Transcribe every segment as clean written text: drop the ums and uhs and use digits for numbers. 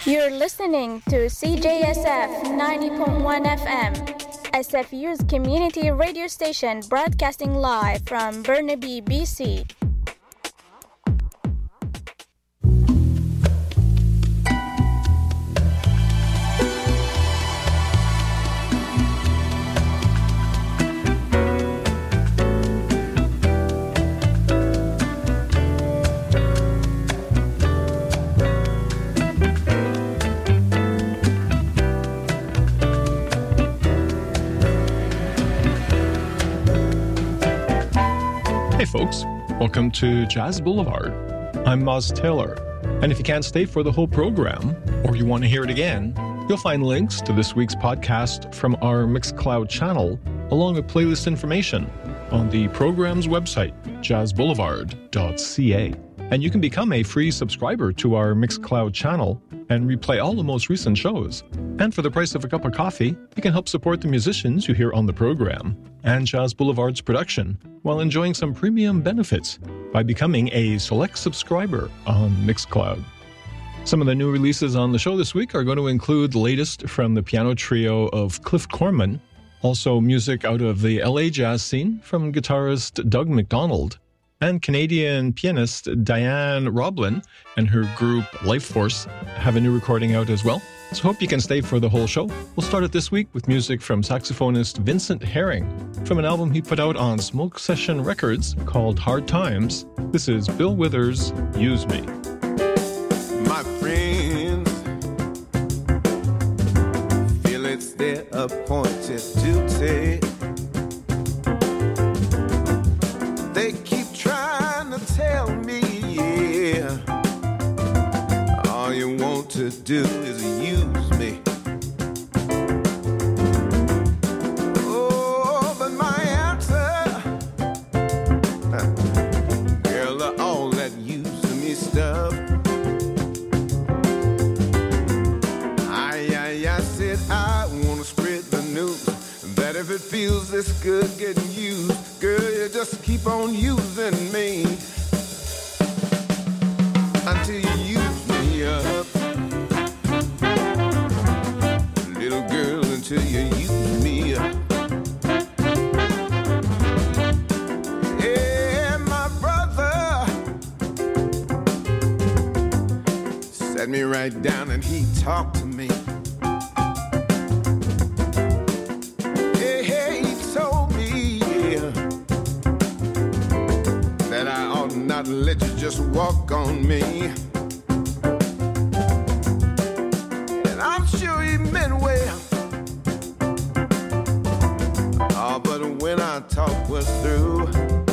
You're listening to CJSF 90.1 FM, SFU's community radio station broadcasting live from Burnaby, BC. Hey folks, welcome to Jazz Boulevard. I'm Moz Taylor, and if you can't stay for the whole program, or you want to hear it again, you'll find links to this week's podcast from our Mixcloud channel, along with playlist information on the program's website, jazzboulevard.ca. And you can become a free subscriber to our Mixcloud channel and replay all the most recent shows. And for the price of a cup of coffee, you can help support the musicians you hear on the program and Jazz Boulevard's production while enjoying some premium benefits by becoming a select subscriber on Mixcloud. Some of the new releases on the show this week are going to include the latest from the piano trio of Cliff Corman, also music out of the LA jazz scene from guitarist Doug McDonald, and Canadian pianist Diane Roblin and her group Lifeforce have a new recording out as well. So hope you can stay for the whole show. We'll start it this week with music from saxophonist Vincent Herring from an album he put out on Smoke Session Records called Hard Times. This is Bill Withers' Use Me. My friends feel it's their appointed duty. They keep trying to tell me, yeah, all you want to do is use me. Oh, but my answer, girl, all that use me stuff. I said I want to spread the news that if it feels this good getting used, girl, you just keep on using me until you use me up. Little girl, until you use me up. Yeah, my brother sat me right down and he talked to me. He told me, yeah, that I ought not let you just walk on me. And I'm sure he meant well. Oh, but when our talk was through,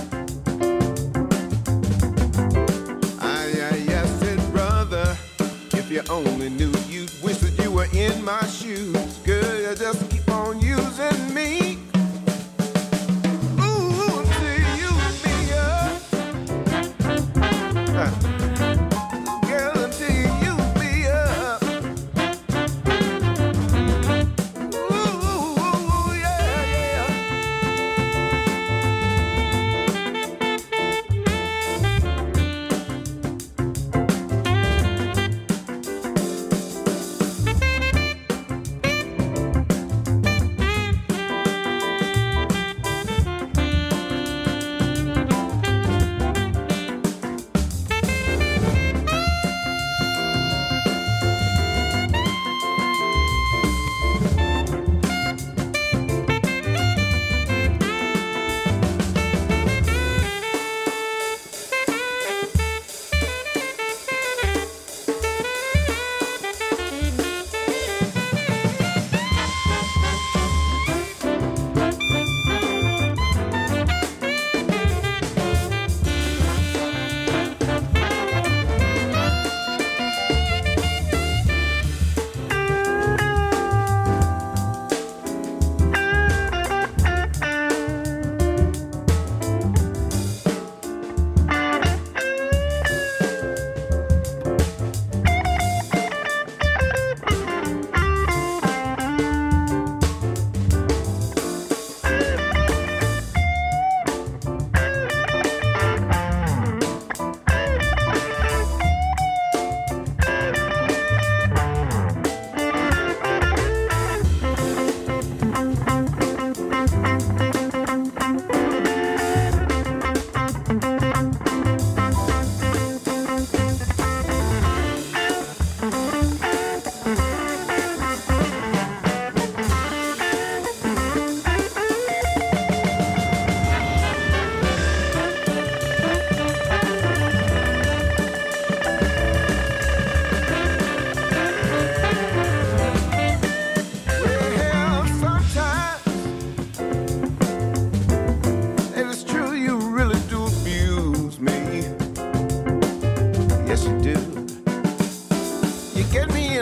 I said, brother, if you only knew, you'd wish that you were in my shoes. Girl, you just keep on using me. Ooh, till you use me up. Girl, until you use me up. Ooh, yeah.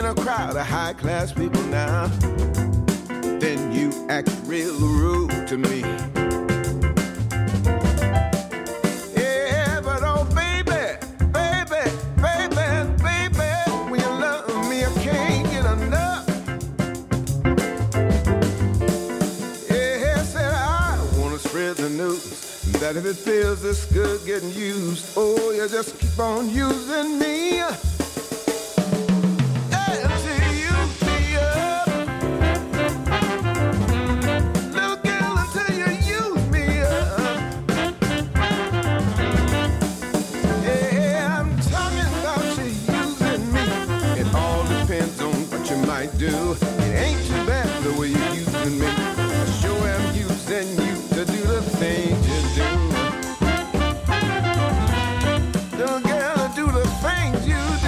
a crowd of high-class people now, then you act real rude to me. Yeah, but oh baby, baby, baby, baby, when you love me, I can't get enough. Yeah, said I wanna spread the news that if it feels this good getting used, oh, you just keep on using me. Until you use me up. Little girl, until you use me up. Yeah, I'm talking about you using me. It all depends on what you might do. It ain't too bad the way you're using me. I sure am using you to do the things you do. Little girl, do the things you do.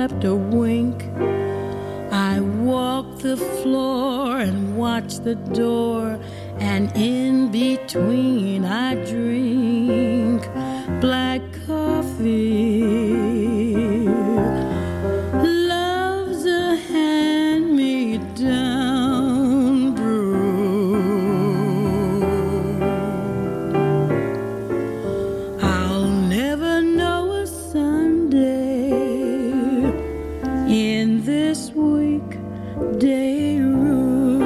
slept a wink. I walk the floor and watch the door, and in between I drink black coffee. Love's a hand-me-down brew. I'll never know a Sunday in this weekday room.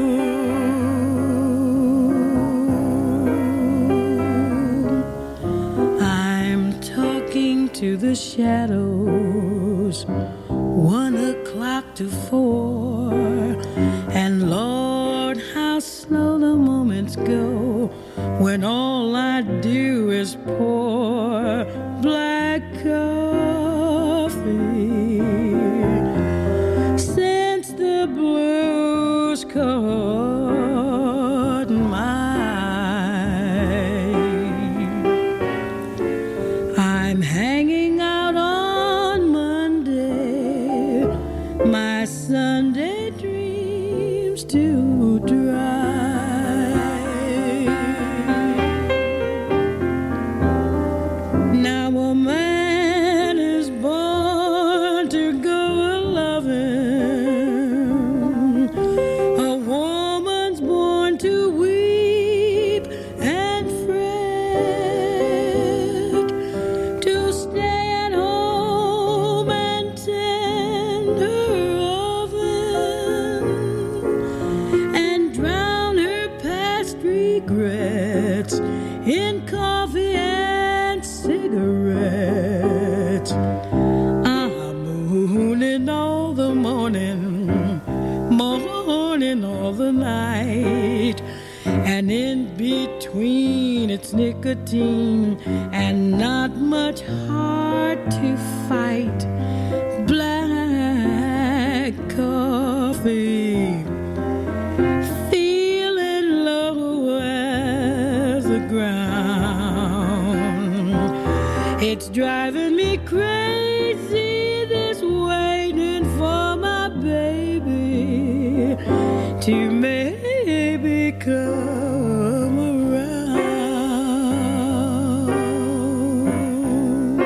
I'm talking to the shadows, 1:00 to 4, and Lord, how slow the moments go when all I do is pour black coffee. Since the blues caught my eye, I'm hanging out on Monday, my Sunday dreams to dry. Now a man is born to go a-loving, a woman's born to weep and fret, to stay at home and tend her oven, and drown her past regrets in coffee and cigarettes. I'm mooning all the morning, morning all the night, and in between it's nicotine and not much heart to fight. Black coffee, feeling low as the ground. It's driving me crazy, this waiting for my baby to maybe come around.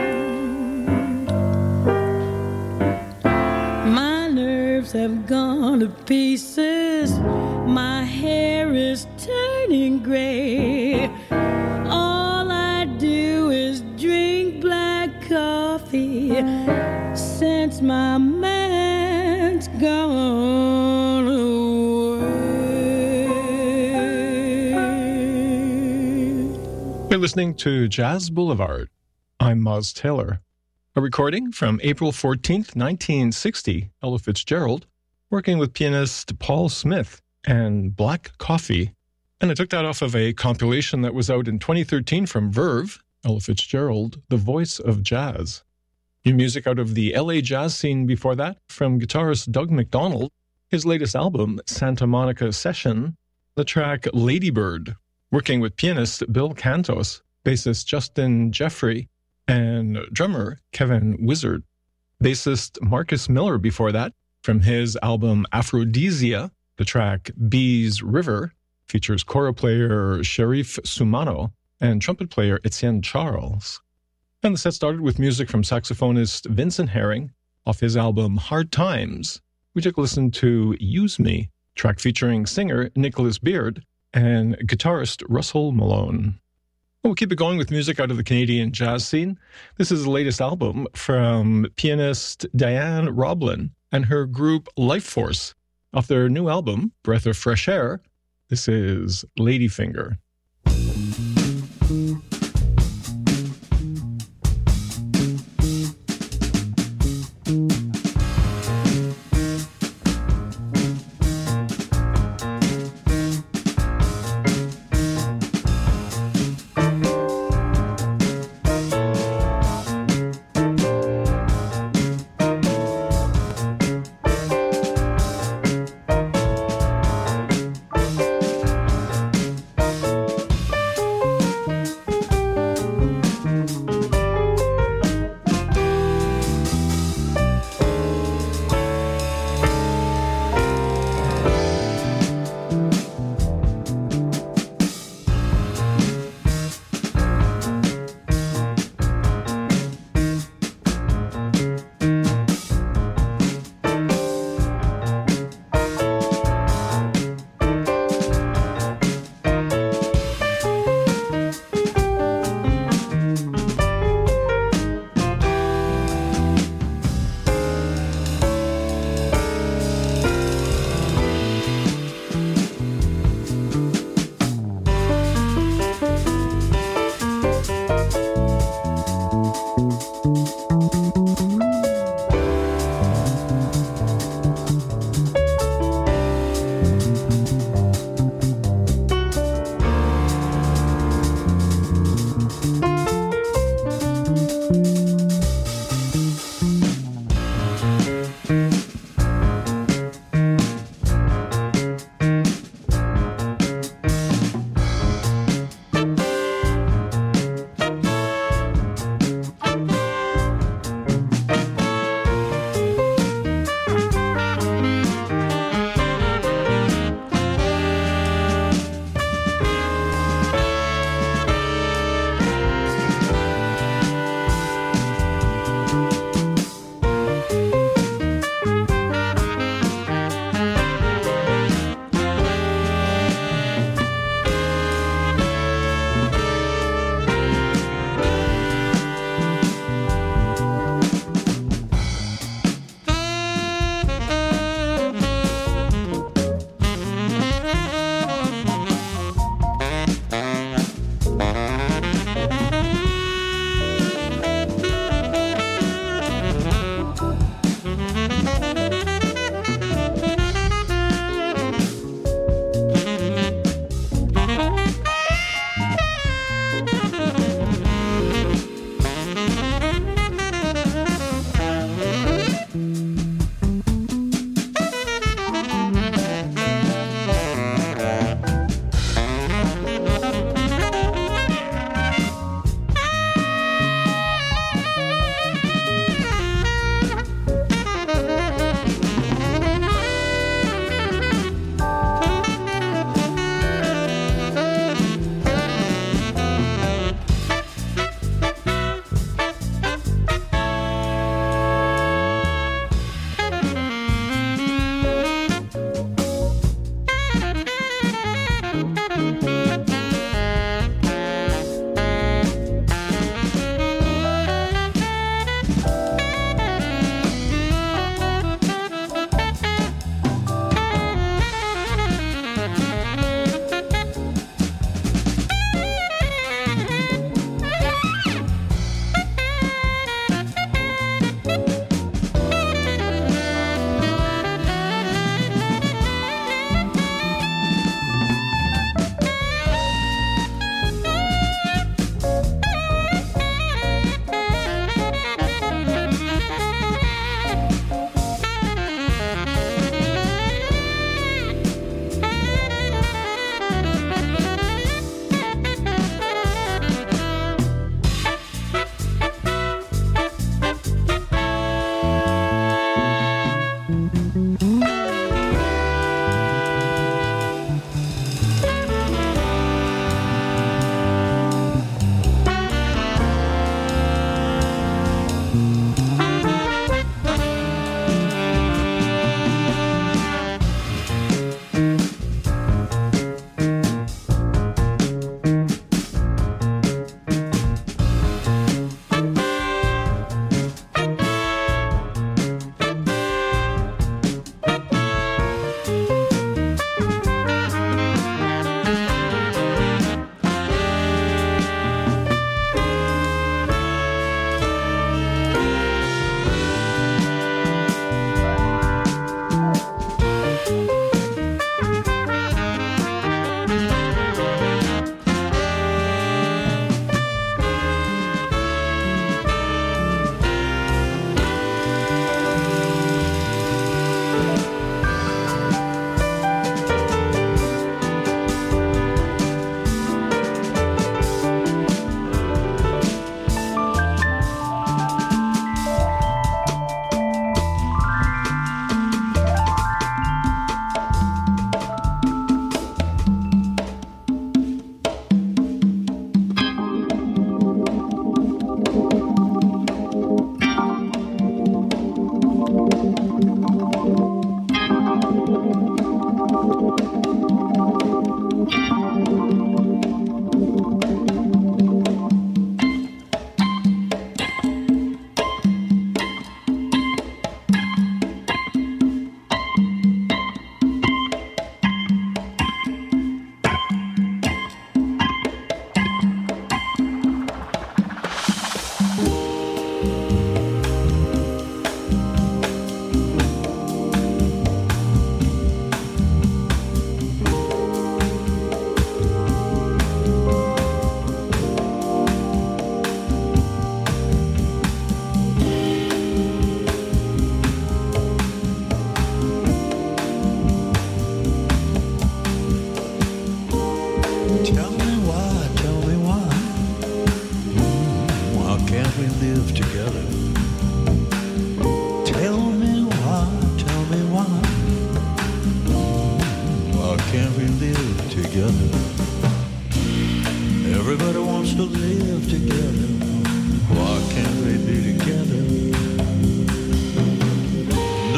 My nerves have gone to pieces, my hair is turning gray. All I do is drink black coffee since my man's gone away. You're listening to Jazz Boulevard. I'm Moz Taylor. A recording from April 14th, 1960, Ella Fitzgerald, working with pianist Paul Smith and Black Coffee. And I took that off of a compilation that was out in 2013 from Verve, Ella Fitzgerald, The Voice of Jazz. New music out of the LA jazz scene before that from guitarist Doug McDonald, his latest album, Santa Monica Session, the track Ladybird, working with pianist Bill Cantos, bassist Justin Jeffrey, and drummer Kevin Wizard. Bassist Marcus Miller before that, from his album Aphrodisia, the track Bees River, features kora player Sharif Sumano and trumpet player Etienne Charles. And the set started with music from saxophonist Vincent Herring off his album Hard Times. We took a listen to Use Me, track featuring singer Nicholas Beard and guitarist Russell Malone. We'll keep it going with music out of the Canadian jazz scene. This is the latest album from pianist Diane Roblin and her group Life Force. Off their new album, Breath of Fresh Air, this is Ladyfinger.